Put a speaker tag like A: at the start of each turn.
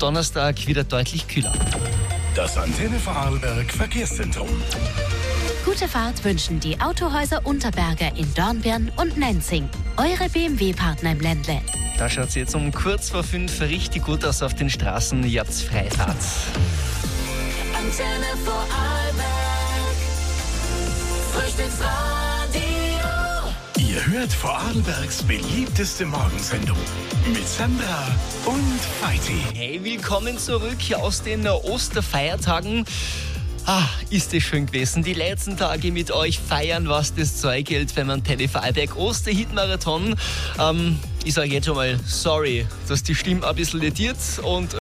A: Donnerstag wieder deutlich kühler.
B: Das Antenne Vorarlberg Verkehrszentrum.
C: Gute Fahrt wünschen die Autohäuser Unterberger in Dornbirn und Nenzing. Eure BMW-Partner im Ländle.
A: Da schaut es jetzt um kurz vor 5 richtig gut aus auf den Straßen. Ihr habt's Freifahrt.
D: Antenne Vorarlberg. Frühstücksradio.
B: Ihr hört Vorarlbergs beliebteste Morgensendung mit Sandra und Feiti.
A: Hey, willkommen zurück aus den Osterfeiertagen. Ist es schön gewesen. Die letzten Tage mit euch feiern, was das Zeug hält beim Antenne Vorarlberg Osterhit-Marathon. Ich sage jetzt schon mal sorry, dass die Stimme ein bisschen lediert und